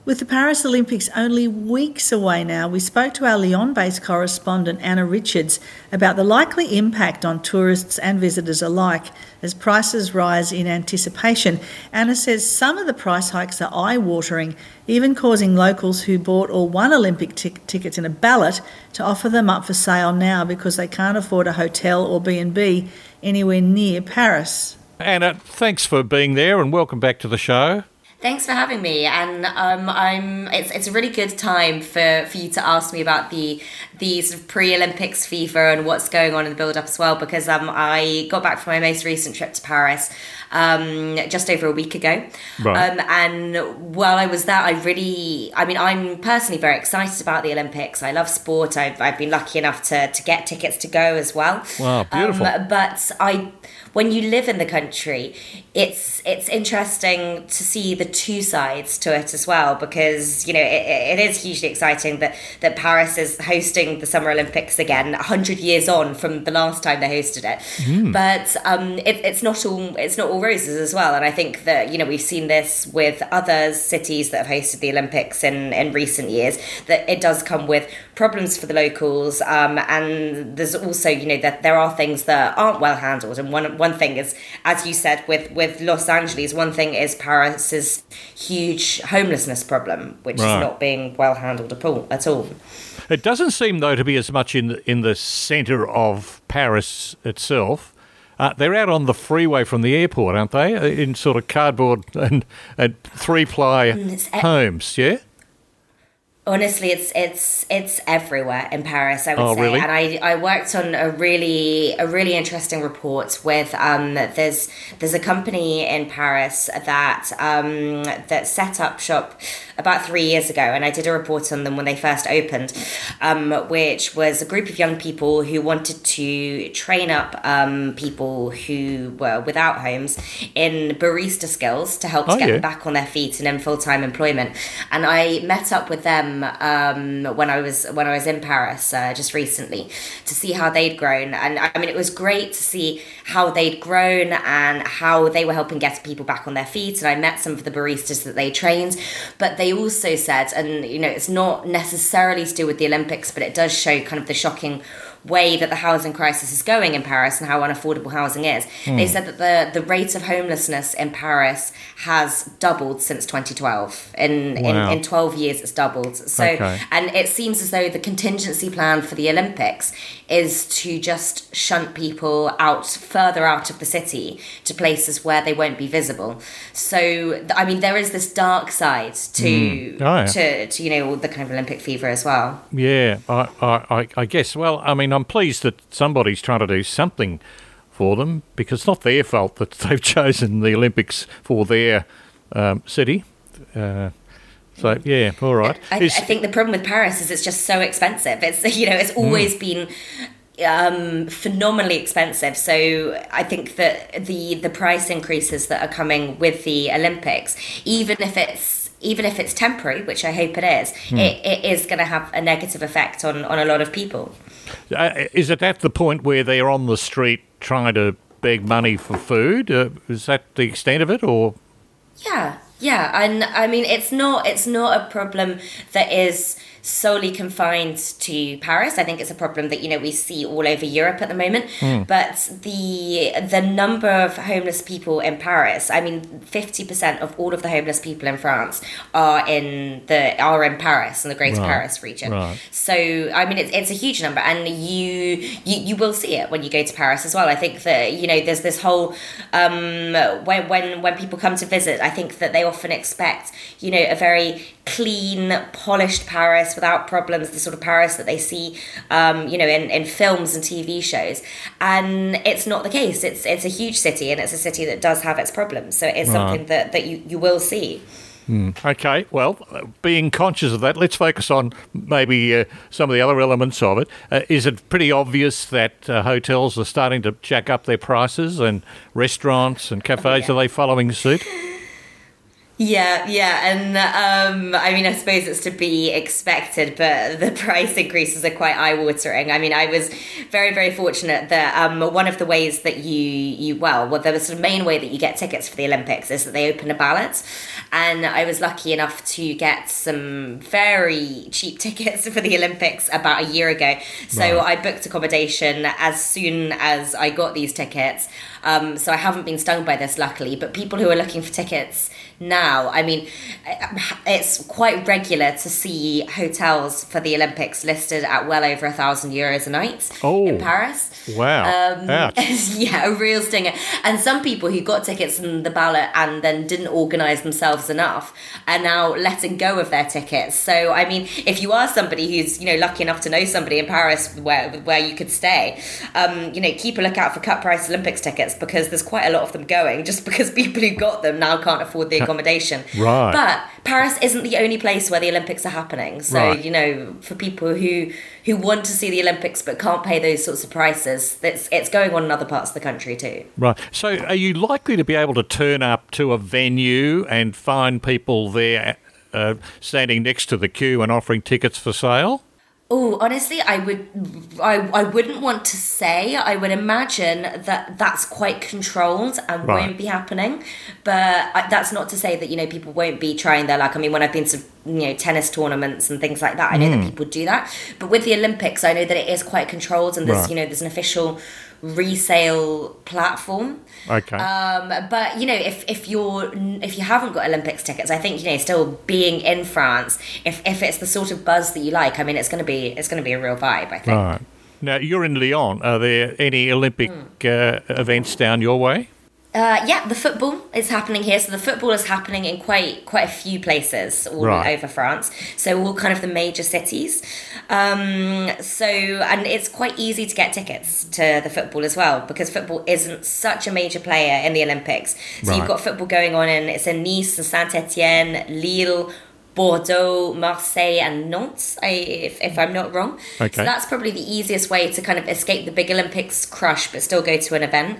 With the Paris Olympics only weeks away now, we spoke to our Lyon-based correspondent Anna Richards about the likely impact on tourists and visitors alike as prices rise in anticipation. Anna says some of the price hikes are eye-watering, even causing locals who bought or won Olympic tickets in a ballot to offer them up for sale now because they can't afford a hotel or B&B anywhere near Paris. Anna, thanks for being there and welcome back to the show. Thanks for having me, and it's a really good time for you to ask me about the sort of pre-Olympics fever and what's going on in the build-up as well, because I got back from my most recent trip to Paris just over a week ago. Right. And while I was there, I'm personally very excited about the Olympics. I love sport. I've been lucky enough to get tickets to go as well. Wow, beautiful. When you live in the country, it's interesting to see the two sides to it as well, because it is hugely exciting that Paris is hosting the Summer Olympics again, 100 years on from the last time they hosted it. But it's not all roses as well, and I think that we've seen this with other cities that have hosted the Olympics in recent years, that it does come with problems for the locals, and there's also that there are things that aren't well handled, and one thing is, as you said, with Los Angeles, one thing is Paris's huge homelessness problem, which is not being well handled at all. It doesn't seem, though, to be as much in the centre of Paris itself. They're out on the freeway from the airport, aren't they? In sort of cardboard and three-ply homes, yeah? Honestly, it's everywhere in Paris, I would say. Really? And I worked on a really interesting report with there's a company in Paris that set up shop about 3 years ago, and I did a report on them when they first opened, which was a group of young people who wanted to train up people who were without homes in barista skills to help get them back on their feet and in full-time employment. And I met up with them when I was in Paris just recently to see how they'd grown, and I mean it was great to see how they'd grown and how they were helping get people back on their feet. And I met some of the baristas that they trained, but they also said, and it's not necessarily to do with the Olympics, but it does show kind of the shocking way that the housing crisis is going in Paris and how unaffordable housing is. They said that the rate of homelessness in Paris has doubled since 2012. In 12 years, it's doubled. So, and it seems as though the contingency plan for the Olympics is to just shunt people further out of the city to places where they won't be visible. So, I mean, there is this dark side to the kind of Olympic fever as well. Yeah, I guess. Well, I mean, I'm pleased that somebody's trying to do something for them, because it's not their fault that they've chosen the Olympics for their city. So, yeah, all right. I think the problem with Paris is it's just so expensive. It's always been phenomenally expensive. So I think that the price increases that are coming with the Olympics, even if it's temporary, which I hope it is, it is going to have a negative effect on a lot of people. Is it at the point where they're on the street trying to beg money for food? Is that the extent of it, or? Yeah, and I mean it's not a problem that is solely confined to Paris. I think it's a problem that we see all over Europe at the moment. But the number of homeless people in Paris, I mean 50% of all of the homeless people in France are in Paris, in the Greater Paris region. Right. So I mean it's a huge number, and you will see it when you go to Paris as well. I think that there's this whole when people come to visit, I think that they often expect a very clean, polished Paris without problems, the sort of Paris that they see in films and TV shows, and it's not the case. It's a huge city, and it's a city that does have its problems, so it's something that you will see. Okay, well, being conscious of that, let's focus on maybe some of the other elements of it. Is it pretty obvious that hotels are starting to jack up their prices, and restaurants and cafes, are they following suit? Yeah, and I mean, I suppose it's to be expected, but the price increases are quite eye-watering. I mean, I was very, very fortunate that one of the ways that well, the sort of main way that you get tickets for the Olympics is that they open a ballot, and I was lucky enough to get some very cheap tickets for the Olympics about a year ago. So Right. I booked accommodation as soon as I got these tickets. So I haven't been stung by this, luckily. But people who are looking for tickets now, I mean, it's quite regular to see hotels for the Olympics listed at well over €1,000 a night in Paris. Wow. Ouch. Yeah, a real stinger. And some people who got tickets in the ballot and then didn't organise themselves enough are now letting go of their tickets. So, I mean, if you are somebody who's, lucky enough to know somebody in Paris where you could stay, keep a lookout for cut price Olympics tickets, because there's quite a lot of them going, just because people who got them now can't afford the accommodation. Right. But Paris isn't the only place where the Olympics are happening. So, Right. for people who want to see the Olympics but can't pay those sorts of prices, it's going on in other parts of the country too. Right. So are you likely to be able to turn up to a venue and find people there standing next to the queue and offering tickets for sale? Oh, honestly, I wouldn't want to say. I would imagine that that's quite controlled and Right. won't be happening. But that's not to say that, people won't be trying their luck. I mean, when I've been to, tennis tournaments and things like that, I know that people do that. But with the Olympics, I know that it is quite controlled, and there's, Right. There's an official resale platform. Okay. But if you haven't got Olympics tickets, I think still being in France, if it's the sort of buzz that you like, I mean it's going to be a real vibe, I think. Right. Now, you're in Lyon. Are there any Olympic events down your way? Yeah, the football is happening here. So the football is happening in quite a few places all Right. over France. So all kind of the major cities. And it's quite easy to get tickets to the football as well, because football isn't such a major player in the Olympics. So Right. you've got football going on it's in Nice and Saint-Etienne, Lille, Bordeaux, Marseille and Nantes, if I'm not wrong. Okay. So that's probably the easiest way to kind of escape the big Olympics crush but still go to an event.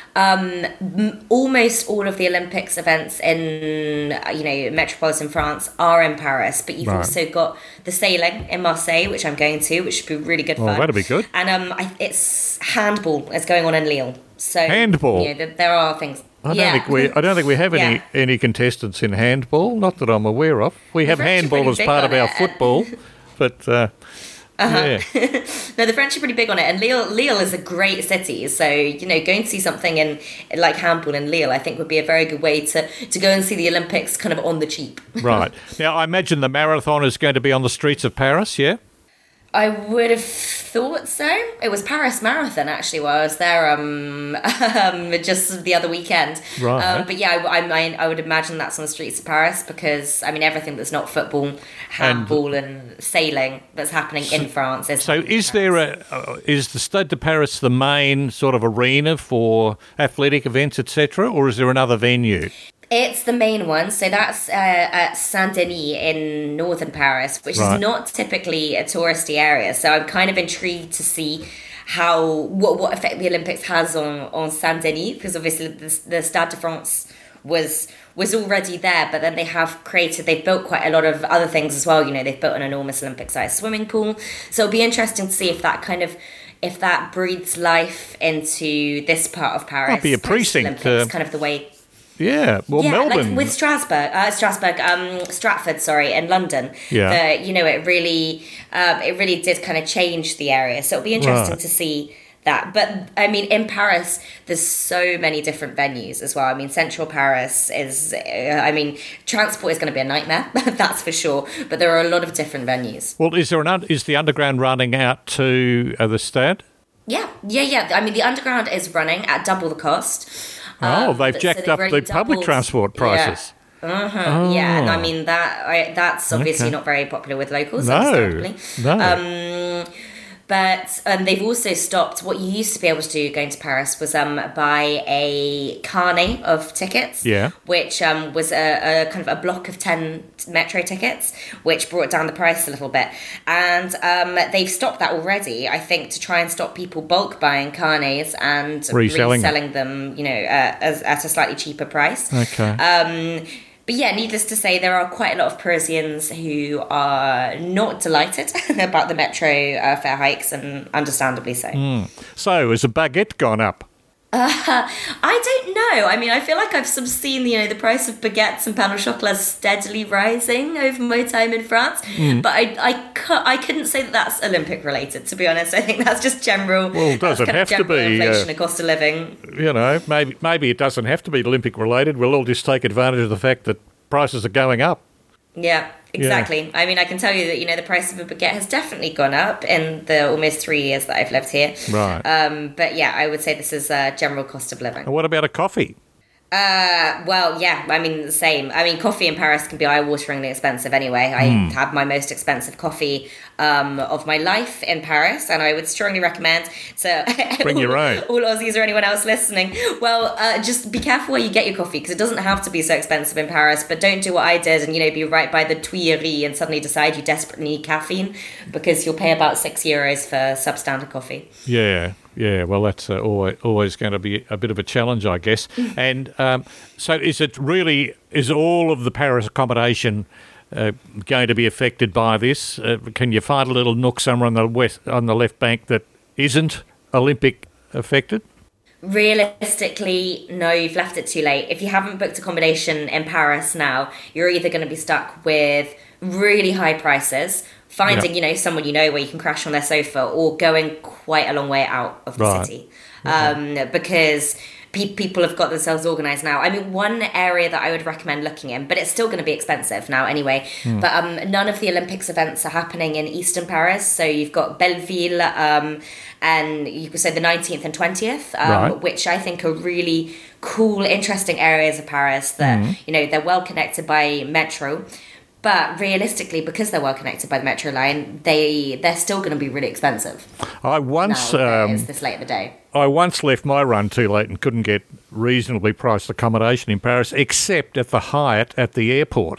Almost all of the Olympics events in metropolitan France are in Paris, but you've Right. also got the sailing in Marseille, which I'm going to, which should be really good fun. Oh, that'll be good. And it's handball is going on in Lille. So Handball? There are things. I don't think we have Yeah. any contestants in handball, not that I'm aware of. We have French are handball pretty as big part on of our it. football, but yeah. No, the French are pretty big on it, and Lille is a great city. So going to see something in like handball in Lille, I think would be a very good way to go and see the Olympics kind of on the cheap. Right. Now, I imagine the marathon is going to be on the streets of Paris, yeah? I would have thought so. It was Paris Marathon actually while I was there just the other weekend. Right. But yeah, I would imagine that's on the streets of Paris, because I mean everything that's not football, handball, and sailing that's happening in France is. So is the Stade de Paris the main sort of arena for athletic events, etc., or is there another venue? It's the main one, so that's at Saint-Denis in northern Paris, which Right. is not typically a touristy area. So I'm kind of intrigued to see what effect the Olympics has on Saint-Denis, because obviously the Stade de France was already there, but then they've built quite a lot of other things as well. They've built an enormous Olympic-sized swimming pool. So it'll be interesting to see if that breathes life into this part of Paris. Might be a precinct, Olympics, kind of the way. Yeah, well, Melbourne. Like with Stratford, in London. Yeah. It really did kind of change the area. So it'll be interesting Right. to see that. But I mean, in Paris, there's so many different venues as well. I mean, central Paris is, transport is going to be a nightmare, that's for sure. But there are a lot of different venues. Well, is the underground running out to the Stade? Yeah. I mean, the underground is running at double the cost. They've So jacked up already the public doubled- transport prices. Yeah, and I mean that's obviously Okay. not very popular with locals. No, understandably. no. But they've also stopped. What you used to be able to do going to Paris was buy a carnet of tickets, Yeah. which was a kind of a block of 10 metro tickets, which brought down the price a little bit. And they've stopped that already, I think, to try and stop people bulk buying carnets and Reselling them, at a slightly cheaper price. Okay. But yeah, needless to say, there are quite a lot of Parisians who are not delighted about the metro fare hikes, and understandably so. So, has a baguette gone up? I don't know. I mean, I feel like I've sort of seen, the price of baguettes and pain au chocolat steadily rising over my time in France. But I couldn't say that that's Olympic related, to be honest. I think that's just general. Well, it doesn't have to be inflation and cost of living. Maybe it doesn't have to be Olympic related. We'll all just take advantage of the fact that prices are going up. Yeah, exactly. Yeah. I mean, I can tell you that, the price of a baguette has definitely gone up in the almost 3 years that I've lived here. Right. But yeah, I would say this is general cost of living. And what about a coffee? Well, yeah, I mean, the same. I mean, coffee in Paris can be eye-wateringly expensive anyway. I had my most expensive coffee of my life in Paris, and I would strongly recommend. So, bring your own. All Aussies or anyone else listening, well, just be careful where you get your coffee, because it doesn't have to be so expensive in Paris, but don't do what I did and, be right by the Tuileries and suddenly decide you desperately need caffeine, because you'll pay about €6 for substandard coffee. Yeah, well, that's always going to be a bit of a challenge, I guess. And so is all of the Paris accommodation going to be affected by this? Can you find a little nook somewhere on the left bank that isn't Olympic affected? Realistically, no, you've left it too late. If you haven't booked accommodation in Paris now, you're either going to be stuck with really high prices, finding, someone where you can crash on their sofa, or going quite a long way out of the city. Because people have got themselves organised now. I mean, one area that I would recommend looking in, but it's still going to be expensive now anyway, but none of the Olympics events are happening in eastern Paris. So you've got Belleville and you could say the 19th and 20th, which I think are really cool, interesting areas of Paris that, they're well connected by metro. But realistically, because they're well connected by the metro line, they're still going to be really expensive. It's this late in the day. I once left my run too late and couldn't get reasonably priced accommodation in Paris, except at the Hyatt at the airport.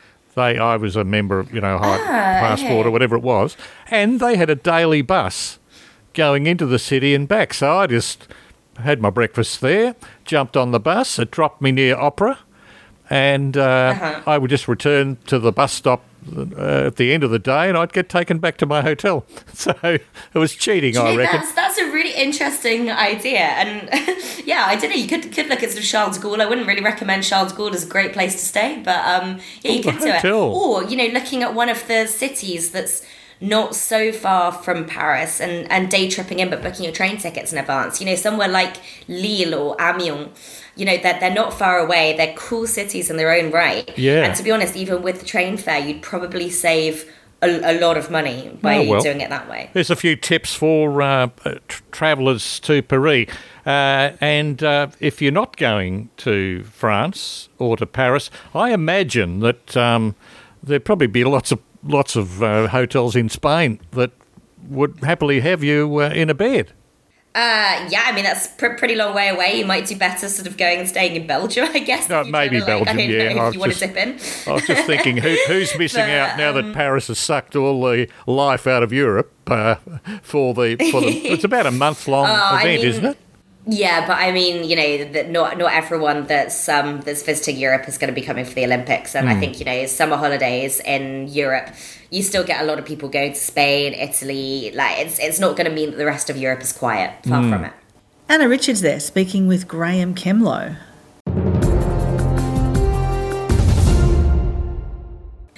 I was a member of, Hyatt Passport or whatever it was, and they had a daily bus going into the city and back. So I just had my breakfast there, jumped on the bus, it dropped me near Opera, and I would just return to the bus stop at the end of the day, and I'd get taken back to my hotel. So it was cheating, I reckon. That's a really interesting idea. And yeah, I don't know, you could look at sort of Charles de Gaulle. I wouldn't really recommend Charles de Gaulle as a great place to stay, but you could do it. Or, looking at one of the cities that's not so far from Paris and day tripping in, but booking your train tickets in advance. Somewhere like Lille or Amiens. They're not far away. They're cool cities in their own right. Yeah. And to be honest, even with the train fare, you'd probably save a lot of money by doing it that way. There's a few tips for travellers to Paris. And if you're not going to France or to Paris, I imagine that there'd probably be lots of hotels in Spain that would happily have you in a bed. Yeah, I mean, that's pretty long way away. You might do better sort of going and staying in Belgium, I guess. No, maybe Belgium, if you want to dip in. I was just thinking, who's missing out now that Paris has sucked all the life out of Europe for the it's about a month-long event, isn't it? Yeah, but I mean, that not everyone that's visiting Europe is going to be coming for the Olympics, and I think summer holidays in Europe, you still get a lot of people going to Spain, Italy. Like it's not going to mean that the rest of Europe is quiet. Far from it. Anna Richards there speaking with Graham Kemlow.